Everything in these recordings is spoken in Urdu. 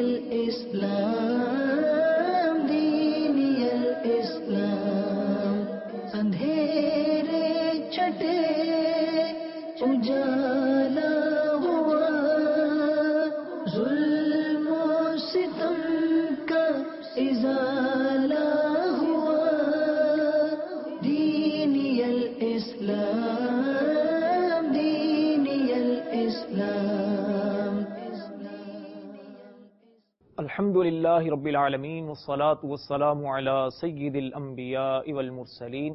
الاسلام دینی الاسلام اندھیرے چھٹے اجالا ہوا ظلم و ستم کا ازالہ ہوا دینی الاسلام دینی الاسلام. الحمد للہ رب العالمین والصلاة والسلام علی سید الانبیاء والمرسلین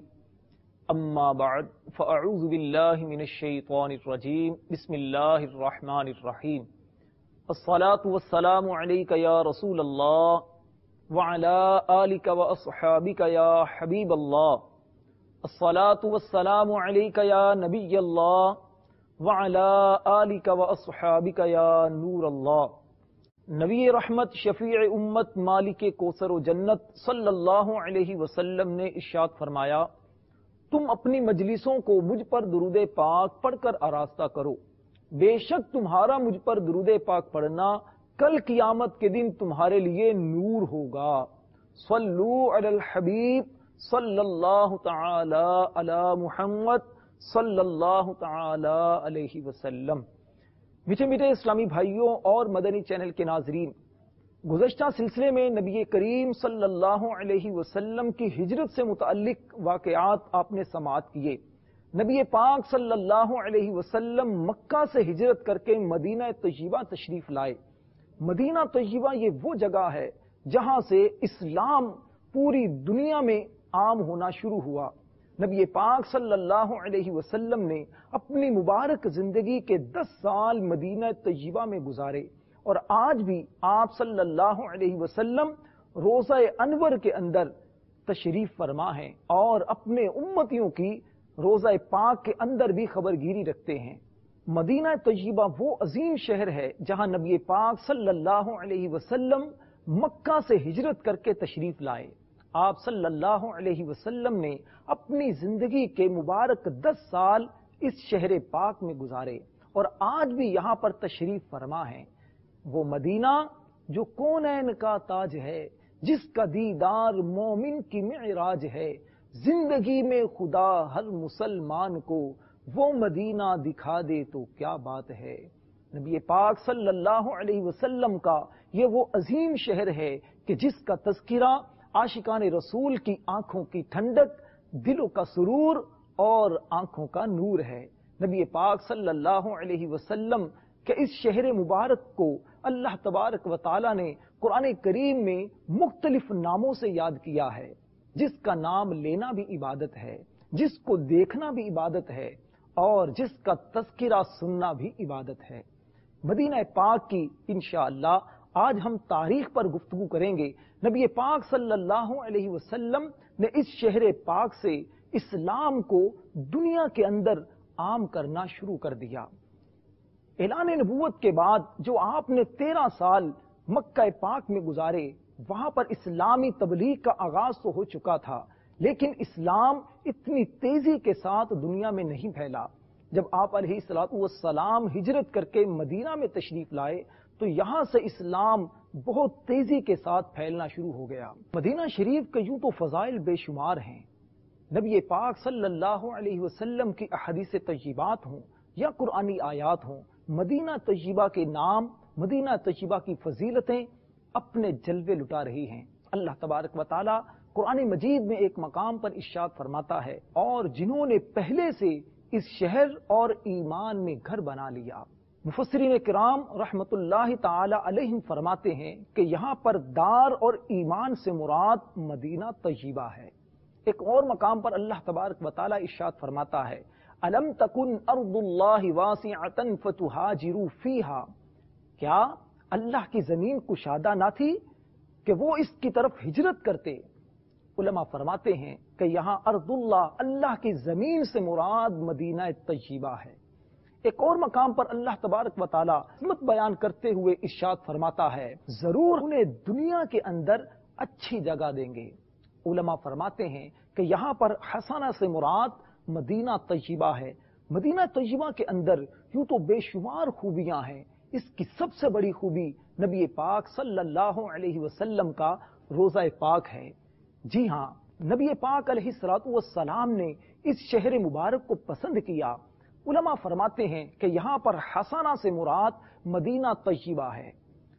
اما بعد فاعوذ باللہ من الشیطان الرجیم بسم اللہ الرحمن الرحیم الصلاة والسلام علیک یا رسول اللہ وعلی آلک واصحابک یا حبیب اللہ الصلاة والسلام علیک یا نبی اللہ وعلی آلک واصحابک یا نور اللہ. نبی رحمت شفیع امت مالک کوثر و جنت صلی اللہ علیہ وسلم نے ارشاد فرمایا، تم اپنی مجلسوں کو مجھ پر درود پاک پڑھ کر آراستہ کرو، بے شک تمہارا مجھ پر درود پاک پڑھنا کل قیامت کے دن تمہارے لیے نور ہوگا. صلو علی الحبیب صلی اللہ تعالی علی محمد صلی اللہ تعالی علیہ وسلم. میٹھے میٹھے اسلامی بھائیوں اور مدنی چینل کے ناظرین، گزشتہ سلسلے میں نبی کریم صلی اللہ علیہ وسلم کی ہجرت سے متعلق واقعات آپ نے سماعت کیے. نبی پاک صلی اللہ علیہ وسلم مکہ سے ہجرت کر کے مدینہ طیبہ تشریف لائے. مدینہ طیبہ یہ وہ جگہ ہے جہاں سے اسلام پوری دنیا میں عام ہونا شروع ہوا. نبی پاک صلی اللہ علیہ وسلم نے اپنی مبارک زندگی کے 10 سال مدینہ طیبہ میں گزارے، اور آج بھی آپ صلی اللہ علیہ وسلم روضہ انور کے اندر تشریف فرما ہیں اور اپنے امتیوں کی روضہ پاک کے اندر بھی خبرگیری رکھتے ہیں. مدینہ طیبہ وہ عظیم شہر ہے جہاں نبی پاک صلی اللہ علیہ وسلم مکہ سے ہجرت کر کے تشریف لائے. آپ صلی اللہ علیہ وسلم نے اپنی زندگی کے مبارک 10 سال اس شہر پاک میں گزارے اور آج بھی یہاں پر تشریف فرما ہیں. وہ مدینہ جو کونین کا تاج ہے، جس کا دیدار مومن کی معراج ہے، زندگی میں خدا ہر مسلمان کو وہ مدینہ دکھا دے تو کیا بات ہے. نبی پاک صلی اللہ علیہ وسلم کا یہ وہ عظیم شہر ہے کہ جس کا تذکرہ عاشقان رسول کی آنکھوں کی ٹھنڈک، دلوں کا سرور اور آنکھوں کا نور ہے. نبی پاک صلی اللہ علیہ وسلم کے اس شہر مبارک کو اللہ تبارک و تعالی نے قرآن کریم میں مختلف ناموں سے یاد کیا ہے. جس کا نام لینا بھی عبادت ہے، جس کو دیکھنا بھی عبادت ہے، اور جس کا تذکرہ سننا بھی عبادت ہے. مدینہ پاک کی انشاءاللہ آج ہم تاریخ پر گفتگو کریں گے. نبی پاک صلی اللہ علیہ وسلم نے اس شہر پاک سے اسلام کو دنیا کے اندر عام کرنا شروع کر دیا. اعلان نبوت کے بعد جو آپ نے 13 سال مکہ پاک میں گزارے، وہاں پر اسلامی تبلیغ کا آغاز تو ہو چکا تھا، لیکن اسلام اتنی تیزی کے ساتھ دنیا میں نہیں پھیلا. جب آپ علیہ الصلوۃ والسلام ہجرت کر کے مدینہ میں تشریف لائے تو یہاں سے اسلام بہت تیزی کے ساتھ پھیلنا شروع ہو گیا. مدینہ شریف کے یوں تو فضائل بے شمار ہیں. نبی پاک صلی اللہ علیہ وسلم کی احادیث طیبات ہوں یا قرآنی آیات ہوں، مدینہ طیبہ کے نام، مدینہ طیبہ کی فضیلتیں اپنے جلوے لٹا رہی ہیں. اللہ تبارک و تعالی قرآن مجید میں ایک مقام پر ارشاد فرماتا ہے، اور جنہوں نے پہلے سے اس شہر اور ایمان میں گھر بنا لیا. مفسرین کرام رحمت اللہ تعالی علیہم فرماتے ہیں کہ یہاں پر دار اور ایمان سے مراد مدینہ طیبہ ہے. ایک اور مقام پر اللہ تبارک و تعالی ارشاد فرماتا ہے، الم تکن ارض اللہ واسعۃ فتہاجروا فیہا، کیا اللہ کی زمین کشادہ نہ تھی کہ وہ اس کی طرف ہجرت کرتے. علماء فرماتے ہیں کہ یہاں ارض اللہ، اللہ کی زمین سے مراد مدینہ طیبہ ہے. ایک اور مقام پر اللہ تبارک و تعالی عظمت بیان کرتے ہوئے ارشاد فرماتا ہے، ضرور انہیں دنیا کے اندر اچھی جگہ دیں گے. علماء فرماتے ہیں کہ یہاں پر حسنہ سے مراد مدینہ طیبہ ہے. مدینہ طیبہ کے اندر یوں تو بے شمار خوبیاں ہیں، اس کی سب سے بڑی خوبی نبی پاک صلی اللہ علیہ وسلم کا روزہ پاک ہے۔ جی ہاں، نبی پاک علیہ الصلوۃ والسلام نے اس شہر مبارک کو پسند کیا۔ علماء فرماتے ہیں کہ یہاں پر حسنہ سے مراد مدینہ طیبہ ہے۔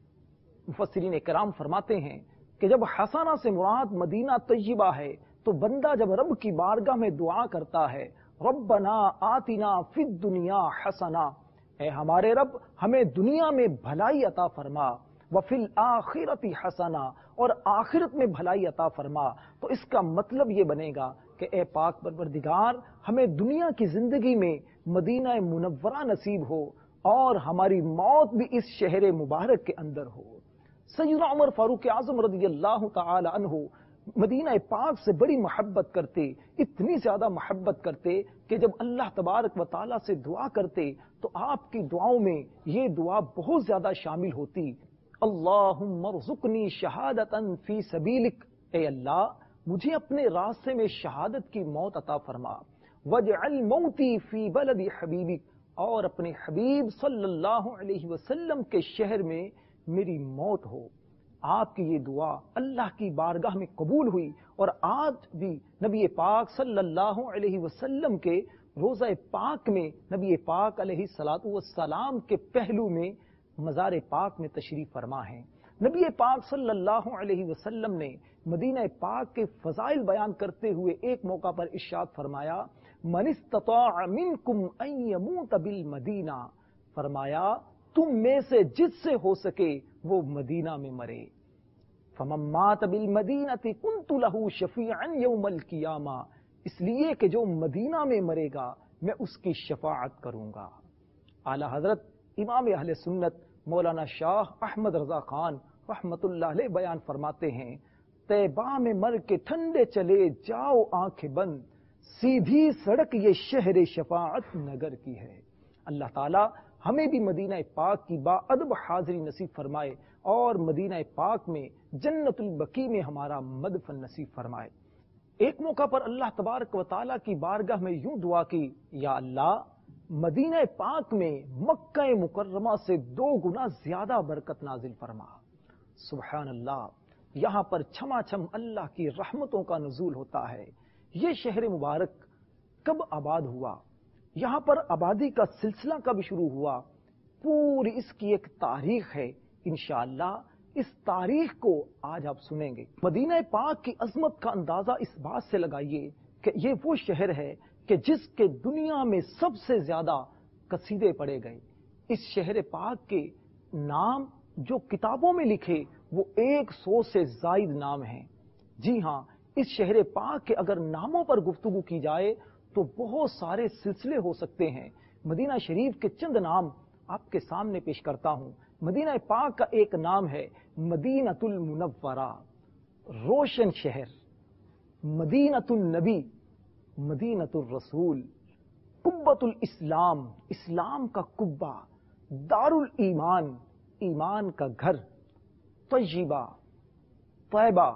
مفسرین کرام فرماتے ہیں کہ جب حسنہ سے مراد مدینہ طیبہ ہے تو بندہ جب رب کی بارگاہ میں دعا کرتا ہے، ربنا آتنا فی الدنیا حسنہ، اے ہمارے رب ہمیں دنیا میں بھلائی عطا فرما، وفی الآخرۃ حسنہ، اور آخرت میں بھلائی عطا فرما، تو اس کا مطلب یہ بنے گا کہ اے پاک پروردگار ہمیں دنیا کی زندگی میں مدینہ منورہ نصیب ہو اور ہماری موت بھی اس شہر مبارک کے اندر ہو۔ سیدنا عمر فاروق اعظم رضی اللہ تعالی عنہ مدینہ پاک سے بڑی محبت کرتے، اتنی زیادہ محبت کرتے کہ جب اللہ تبارک و تعالیٰ سے دعا کرتے تو آپ کی دعاؤں میں یہ دعا بہت زیادہ شامل ہوتی، اللہم ارزقنی شہادتا فی سبیلک، اے اللہ مجھے اپنے راستے میں شہادت کی موت عطا فرما، واجعل موتی فی بلد حبیبک، اور اپنے حبیب صلی اللہ علیہ وسلم کے شہر میں میری موت ہو۔ آپ کی یہ دعا اللہ کی بارگاہ میں قبول ہوئی اور آج بھی نبی پاک صلی اللہ علیہ وسلم کے روزہ پاک میں نبی پاک علیہ الصلوۃ والسلام کے پہلو میں مزار پاک میں تشریف فرما ہیں۔ نبی پاک صلی اللہ علیہ وسلم نے مدینہ پاک کے فضائل بیان کرتے ہوئے ایک موقع پر ارشاد فرمایا، من استطاع منکم ان یموت بالمدینہ، فرمایا تم میں سے جس سے ہو سکے وہ مدینہ میں مرے، فمن مات بالمدینہ کنت لہ شفیعا یوم القیامہ، اس لیے کہ جو مدینہ میں مرے گا میں اس کی شفاعت کروں گا۔ اعلی حضرت امام اہل سنت مولانا شاہ احمد رضا خان رحمت اللہ علیہ بیان فرماتے ہیں، طیبہ میں مر کے ٹھنڈے چلے جاؤ آنکھیں بند، سیدھی سڑک یہ شہر شفاعت نگر کی ہے۔ اللہ تعالی ہمیں بھی مدینہ پاک کی باادب حاضری نصیب فرمائے اور مدینہ پاک میں جنت البقیع میں ہمارا مدفن نصیب فرمائے۔ ایک موقع پر اللہ تبارک و تعالیٰ کی بارگاہ میں یوں دعا کی، یا اللہ مدینہ پاک میں مکہ مکرمہ سے 2 گنا زیادہ برکت نازل فرما۔ سبحان اللہ، یہاں پر چھما چھم اللہ کی رحمتوں کا نزول ہوتا ہے۔ یہ شہر مبارک کب آباد ہوا، یہاں پر آبادی کا سلسلہ کب شروع ہوا، پوری اس کی ایک تاریخ ہے۔ انشاءاللہ اس تاریخ کو آج آپ سنیں گے۔ مدینہ پاک کی عظمت کا اندازہ اس بات سے لگائیے کہ یہ وہ شہر ہے کہ جس کے دنیا میں سب سے زیادہ قصیدے پڑھے گئے۔ اس شہر پاک کے نام جو کتابوں میں لکھے وہ 100 سے زائد نام ہیں۔ جی ہاں، اس شہر پاک کے اگر ناموں پر گفتگو کی جائے تو بہت سارے سلسلے ہو سکتے ہیں۔ مدینہ شریف کے چند نام آپ کے سامنے پیش کرتا ہوں۔ مدینہ پاک کا ایک نام ہے مدینۃ المنورہ، روشن شہر، مدینۃ النبی، مدینۃ الرسول، قبۃ الاسلام، اسلام کا قبہ، دار الایمان، ایمان کا گھر، طیبہ، طیبہ،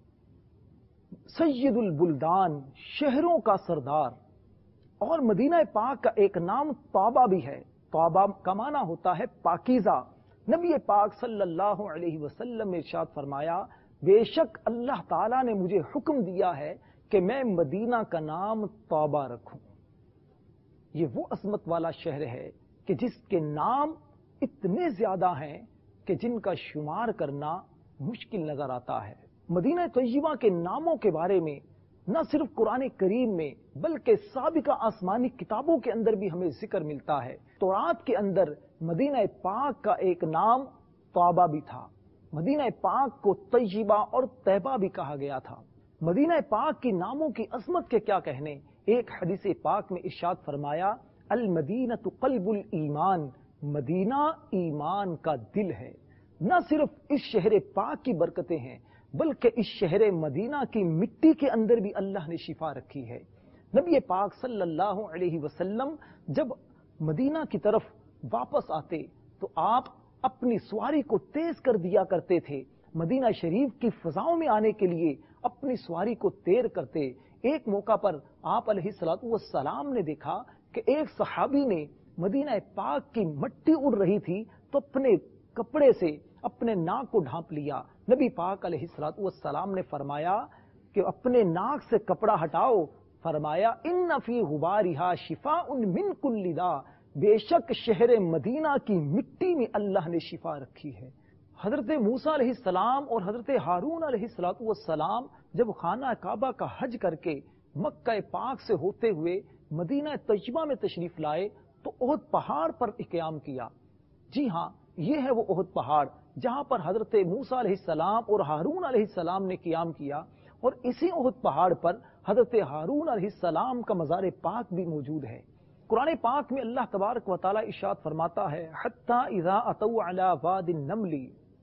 سید البلدان، شہروں کا سردار۔ اور مدینہ پاک کا ایک نام طابہ بھی ہے۔ طابہ کا معنی ہوتا ہے پاکیزہ۔ نبی پاک صلی اللہ علیہ وسلم نے ارشاد فرمایا، بے شک اللہ تعالیٰ نے مجھے حکم دیا ہے کہ میں مدینہ کا نام طابہ رکھوں۔ یہ وہ عظمت والا شہر ہے کہ جس کے نام اتنے زیادہ ہیں کہ جن کا شمار کرنا مشکل نظر آتا ہے۔ مدینہ طیبہ کے ناموں کے بارے میں نہ صرف قرآن کریم میں بلکہ سابقہ آسمانی کتابوں کے اندر بھی ہمیں ذکر ملتا ہے۔ تورات کے اندر مدینہ پاک کا ایک نام طابہ بھی تھا۔ مدینہ پاک کو طیبہ اور طیبہ بھی کہا گیا تھا۔ مدینہ پاک کی ناموں کی عظمت کے کیا کہنے، ایک حدیث پاک میں ارشاد فرمایا، المدینۃ قلب الایمان، مدینہ ایمان کا دل ہے۔ نہ صرف اس شہر پاک کی برکتیں ہیں بلکہ اس شہر مدینہ کی مٹی کے اندر بھی اللہ نے شفا رکھی ہے۔ نبی پاک صلی اللہ علیہ وسلم جب مدینہ کی طرف واپس آتے تو آپ اپنی سواری کو تیز کر دیا کرتے تھے۔ مدینہ شریف کی فضاؤں میں آنے کے لیے اپنی سواری کو تیز کرتے۔ ایک موقع پر آپ علیہ الصلوۃ والسلام نے دیکھا کہ ایک صحابی نے مدینہ پاک کی مٹی اڑ رہی تھی تو اپنے کپڑے سے اپنے ناک کو ڈھانپ لیا. نبی پاک علیہ الصلوۃ والسلام نے فرمایا کہ اپنے ناک سے کپڑا ہٹاؤ. فرمایا ان فی غبارہا شفاء من کل داء، بے شک شہر مدینہ کی مٹی میں اللہ نے شفا رکھی ہے. حضرت موسیٰ علیہ السلام اور حضرت ہارون علیہ الصلوۃ والسلام جب خانہ کعبہ کا حج کر کے مکہ پاک سے ہوتے ہوئے مدینہ طیبہ میں تشریف لائے تو احد پہاڑ پر قیام کیا. جی ہاں، یہ ہے وہ احد پہاڑ جہاں پر حضرت موسیٰ علیہ السلام اور ہارون علیہ السلام نے قیام کیا، اور اسی احد پہاڑ پر حضرت ہارون علیہ السلام کا مزار پاک بھی موجود ہے. قرآن پاک میں اللہ تبارک و تعالی ارشاد فرماتا ہے حتی اذا اتوا علی واد النمل.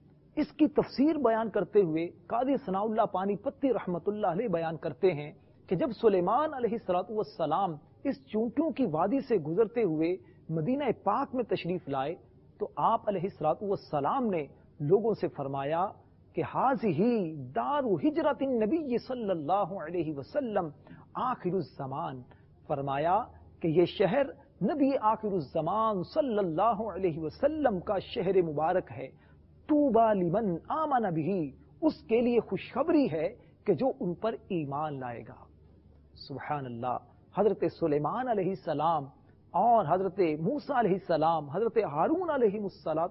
اس کی تفسیر بیان کرتے ہوئے قاضی ثناء اللہ پانی پتی رحمت اللہ علیہ بیان کرتے ہیں کہ جب سلیمان علیہ الصلوۃ والسلام اس چونٹیوں کی وادی سے گزرتے ہوئے مدینہ پاک میں تشریف لائے تو آپ علیہ الصلوۃ والسلام نے لوگوں سے فرمایا کہ ہذہ دار ہجرت النبی صلی اللہ علیہ وسلم آخر الزمان. فرمایا کہ یہ شہر نبی آخر الزمان صلی اللہ علیہ وسلم کا شہر مبارک ہے. طوبی لمن آمن بہ، اس کے لیے خوشخبری ہے کہ جو ان پر ایمان لائے گا. سبحان اللہ. حضرت سلیمان علیہ السلام اور حضرت موسیٰ علیہ السلام، حضرت ہارون علیہ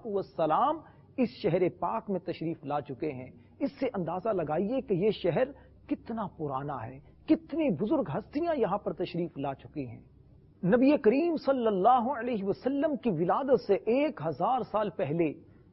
السلام اس شہر پاک میں تشریف لا چکے ہیں. اس سے اندازہ لگائیے کہ یہ شہر کتنا پرانا ہے، کتنی بزرگ ہستیاں یہاں پر تشریف لا چکی ہیں. نبی کریم صلی اللہ علیہ وسلم کی ولادت سے 1000 سال پہلے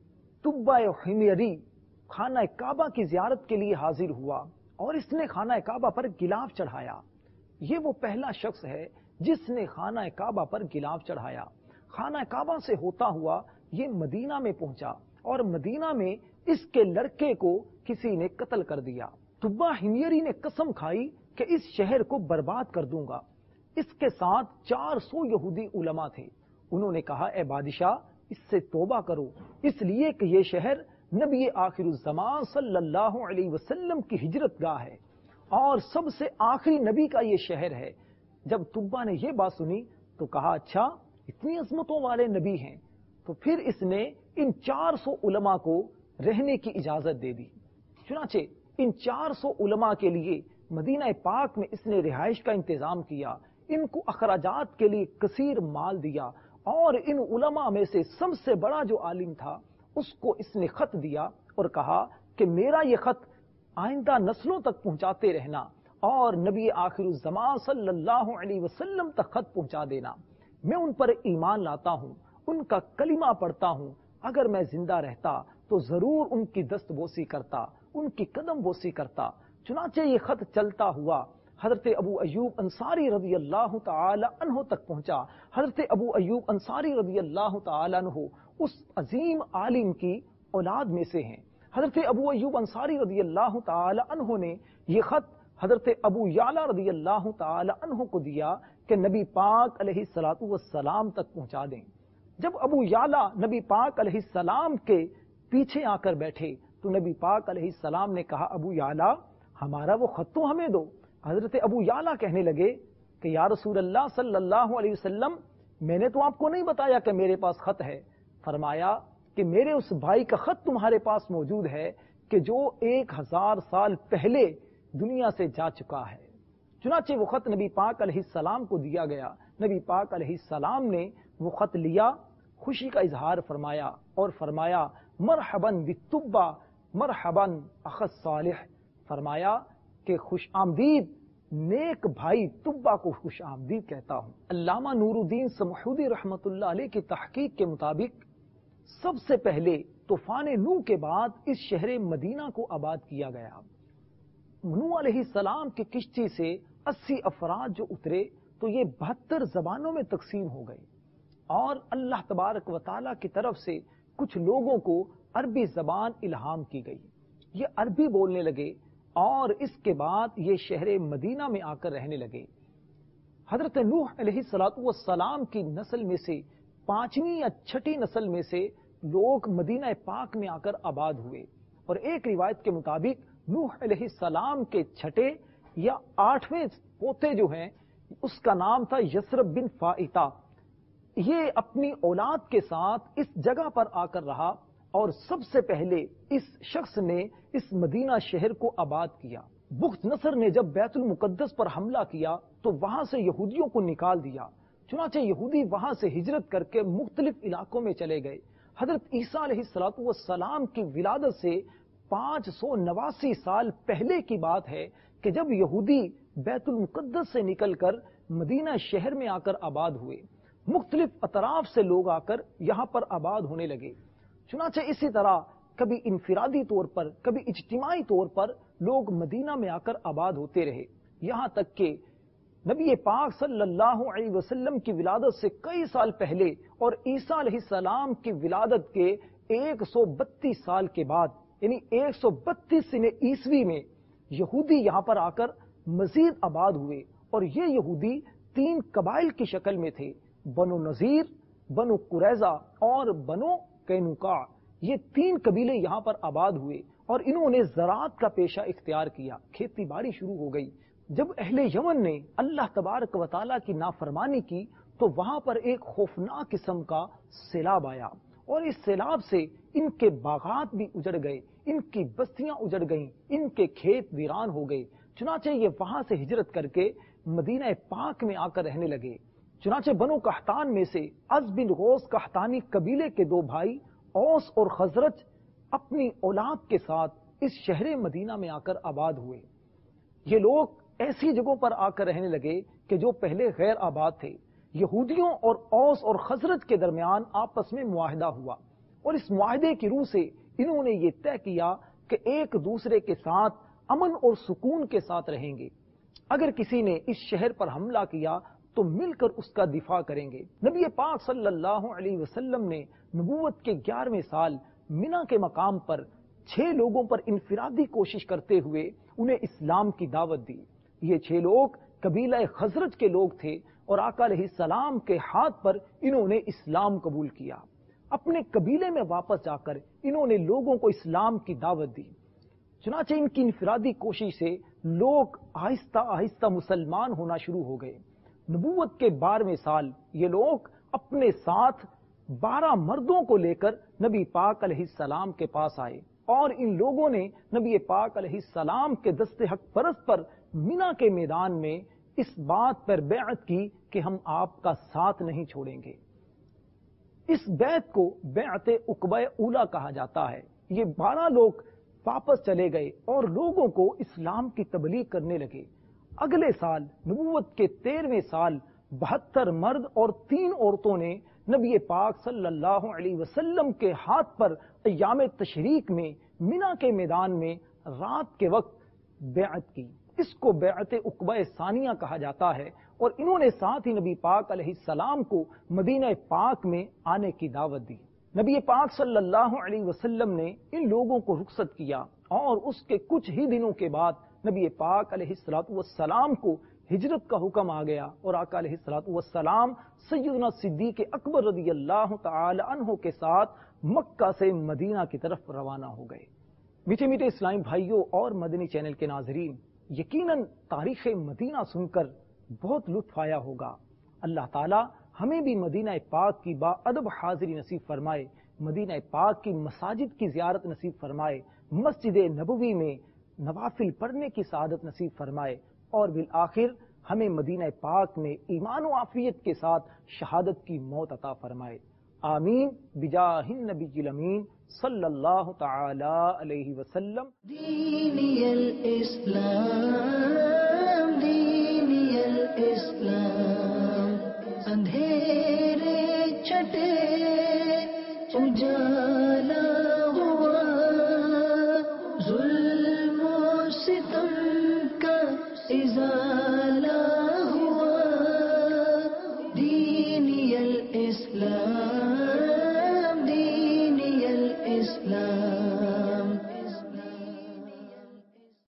طبہ حمیری خانہ کعبہ کی زیارت کے لیے حاضر ہوا اور اس نے خانہ کعبہ پر گلاف چڑھایا. یہ وہ پہلا شخص ہے جس نے خانہ کعبہ پر گلاف چڑھایا. خانہ کعبہ سے ہوتا ہوا یہ مدینہ میں پہنچا اور مدینہ میں اس کے لڑکے کو کسی نے قتل کر دیا. طبہ حمیری نے قسم کھائی کہ اس شہر کو برباد کر دوں گا. اس کے ساتھ 400 یہودی علماء تھے. انہوں نے کہا اے بادشاہ اس سے توبہ کرو، اس لیے کہ یہ شہر نبی آخر الزمان صلی اللہ علیہ وسلم کی ہجرت گاہ ہے اور سب سے آخری نبی کا یہ شہر ہے. جب طبہ نے یہ بات سنی تو کہا اچھا اتنی عظمتوں والے نبی ہیں. تو پھر اس نے ان 400 علماء کو رہنے کی اجازت دے دی. چنانچہ ان 400 علماء کے لیے مدینہ پاک میں اس نے رہائش کا انتظام کیا، ان کو اخراجات کے لیے کثیر مال دیا، اور ان علماء میں سے سب سے بڑا جو عالم تھا اس کو اس نے خط دیا اور کہا کہ میرا یہ خط آئندہ نسلوں تک پہنچاتے رہنا اور نبی آخر الزمان صلی اللہ علیہ وسلم تک خط پہنچا دینا. میں ان پر ایمان لاتا ہوں، ان کا کلمہ پڑھتا ہوں. اگر میں زندہ رہتا تو ضرور ان کی دست بوسی کرتا، ان کی قدم بوسی کرتا. چنانچہ یہ خط چلتا ہوا حضرت ابو ایوب انصاری رضی اللہ تعالی عنہ تک پہنچا. حضرت ابو ایوب انصاری رضی اللہ تعالی عنہ اس عظیم عالم کی اولاد میں سے ہیں. حضرت ابو ایوب انصاری رضی اللہ تعالی عنہ نے یہ خط حضرت ابو یعلا رضی اللہ تعالی عنہ کو دیا کہ نبی پاک علیہ الصلوۃ والسلام تک پہنچا دیں. جب ابو یعلا نبی پاک علیہ السلام کے پیچھے آ کر بیٹھے تو نبی پاک علیہ السلام نے کہا ابو یعلا ہمارا وہ خط تو ہمیں دو. حضرت ابو یعلا کہنے لگے کہ یا رسول اللہ صلی اللہ علیہ وسلم میں نے تو آپ کو نہیں بتایا کہ میرے پاس خط ہے. فرمایا کہ میرے اس بھائی کا خط تمہارے پاس موجود ہے کہ جو 1000 سال پہلے دنیا سے جا چکا ہے. چنانچہ وہ خط نبی پاک علیہ السلام کو دیا گیا. نبی پاک علیہ السلام نے وہ خط لیا، خوشی کا اظہار فرمایا اور فرمایا مرحباً بالطبہ مرحباً اخ صالح. فرمایا کہ خوش آمدید نیک بھائی طبہ کو خوش آمدید کہتا ہوں. علامہ نور الدین سمحودی رحمت اللہ علیہ کی تحقیق کے مطابق سب سے پہلے طوفان نوح کے بعد اس شہر مدینہ کو آباد کیا گیا. نوح علیہ السلام کی کشتی سے 80 افراد جو اترے تو یہ 72 زبانوں میں تقسیم ہو گئے اور اللہ تبارک و تعالیٰ کی طرف سے کچھ لوگوں کو عربی زبان الہام کی گئی. یہ عربی بولنے لگے اور اس کے بعد یہ شہر مدینہ میں آ کر رہنے لگے. حضرت نوح علیہ السلام کی نسل میں سے 5ویں یا 6ٹھی نسل میں سے لوگ مدینہ پاک میں آ کر آباد ہوئے. اور ایک روایت کے مطابق نوح علیہ السلام کے 6ٹھے یا 8ویں پوتے جو ہیں اس کا نام تھا یسرب بن فائتہ. یہ اپنی اولاد کے ساتھ اس جگہ پر آ کر رہا اور سب سے پہلے اس شخص نے اس مدینہ شہر کو آباد کیا۔ بخت نصر نے جب بیت المقدس پر حملہ کیا تو وہاں سے یہودیوں کو نکال دیا، چنانچہ یہودی وہاں سے ہجرت کر کے مختلف علاقوں میں چلے گئے۔ حضرت عیسیٰ علیہ السلام کی ولادت سے 589 سال پہلے کی بات ہے کہ جب یہودی بیت المقدس سے نکل کر مدینہ شہر میں آ کر آباد ہوئے، مختلف اطراف سے لوگ آ کر یہاں پر آباد ہونے لگے۔ چنانچہ اسی طرح کبھی انفرادی طور پر کبھی اجتماعی طور پر لوگ مدینہ میں آ کر آباد ہوتے رہے، یہاں تک کہ نبی پاک صلی اللہ علیہ وسلم کی ولادت سے کئی سال پہلے اور عیسیٰ علیہ السلام کی ولادت کے 132 سال کے بعد یعنی 132 عیسوی میں یہودی یہاں پر آ کر مزید آباد ہوئے، اور یہ یہودی 3 قبائل کی شکل میں تھے، بنو نذیر، بنو قریظہ اور بنو قینقاع۔ یہ 3 قبیلے یہاں پر آباد ہوئے اور انہوں نے زراعت کا پیشہ اختیار کیا، کھیتی باڑی شروع ہو گئی۔ جب اہل یمن نے اللہ تبارک و تعالیٰ کی نافرمانی کی تو وہاں پر ایک خوفناک قسم کا سیلاب آیا، اور اس سیلاب سے ان کے باغات بھی اجڑ گئے، ان کی بستیاں اجڑ گئیں، ان کے کھیت ویران ہو گئے۔ چنانچہ یہ وہاں سے ہجرت کر کے مدینہ پاک میں آ کر رہنے لگے۔ چنانچہ بنو قحطان میں سے از بن غوث قحطانی قبیلے کے 2 بھائی اوس اور خزرج اپنی اولاد کے ساتھ اس شہر مدینہ میں آ کر آباد ہوئے۔ یہ لوگ ایسی جگہوں پر آ کر رہنے لگے کہ جو پہلے غیر آباد تھے۔ یہودیوں اور اوس اور خزرج کے درمیان آپس میں معاہدہ ہوا، اور اس معاہدے کی روح سے انہوں نے یہ طے کیا کہ ایک دوسرے کے ساتھ امن اور سکون کے ساتھ رہیں گے۔ اگر کسی نے اس شہر پر حملہ کیا تو مل کر اس کا دفاع کریں گے۔ نبی پاک صلی اللہ علیہ وسلم نے نبوت کے 11ویں سال منا کے مقام پر 6 لوگوں پر انفرادی کوشش کرتے ہوئے انہیں اسلام کی دعوت دی۔ یہ 6 لوگ قبیلہ خزرج کے لوگ تھے، اور آقا علیہ السلام کے ہاتھ پر انہوں نے اسلام قبول کیا۔ اپنے قبیلے میں واپس جا کر انہوں نے لوگوں کو اسلام کی دعوت دی۔ چنانچہ ان کی انفرادی کوشش سے لوگ آہستہ آہستہ مسلمان ہونا شروع ہو گئے۔ نبوت کے 12ویں سال یہ لوگ اپنے ساتھ 12 مردوں کو لے کر نبی پاک علیہ السلام کے پاس آئے، اور ان لوگوں نے نبی پاک علیہ السلام کے دست حق پرست پر منا کے میدان میں اس بات پر بیعت کی کہ ہم آپ کا ساتھ نہیں چھوڑیں گے۔ اس بیعت کو بیعت عقبہ اولیٰ کہا جاتا ہے۔ یہ 12 لوگ واپس چلے گئے اور لوگوں کو اسلام کی تبلیغ کرنے لگے۔ اگلے سال نبوت کے 13ویں سال 72 مرد اور 3 عورتوں نے نبی پاک صلی اللہ علیہ وسلم کے ہاتھ پر ایام تشریق میں منا کے میدان میں رات کے وقت بیعت کی۔ اس کو بیعت عقبہ ثانیہ کہا جاتا ہے، اور انہوں نے ساتھ ہی نبی پاک علیہ السلام کو مدینہ پاک میں آنے کی دعوت دی۔ نبی پاک صلی اللہ علیہ وسلم نے ان لوگوں کو رخصت کیا، اور اس کے کچھ ہی دنوں کے بعد نبی پاک علیہ السلام کو ہجرت کا حکم آ گیا، اور آقا علیہ السلام سیدنا صدیق اکبر رضی اللہ تعالی عنہ کے ساتھ مکہ سے مدینہ کی طرف روانہ ہو گئے۔ میٹھے میٹھے اسلامی بھائیوں اور مدنی چینل کے ناظرین، یقیناً تاریخ مدینہ سن کر بہت لطف آیا ہوگا۔ اللہ تعالی ہمیں بھی مدینہ پاک کی با ادب حاضری نصیب فرمائے، مدینہ پاک کی مساجد کی زیارت نصیب فرمائے، مسجد نبوی میں نوافل پڑھنے کی سعادت نصیب فرمائے، اور بالآخر ہمیں مدینہ پاک میں ایمان و عافیت کے ساتھ شہادت کی موت عطا فرمائے۔ آمین بجاہ النبی الامین صلی اللہ تعالی علیہ وسلم۔ دینی الاسلام، دینی الاسلام، اندھیرے چھٹے اجالا ہوا، ظلم و ستم کا ازالہ ہوا، دینی الاسلام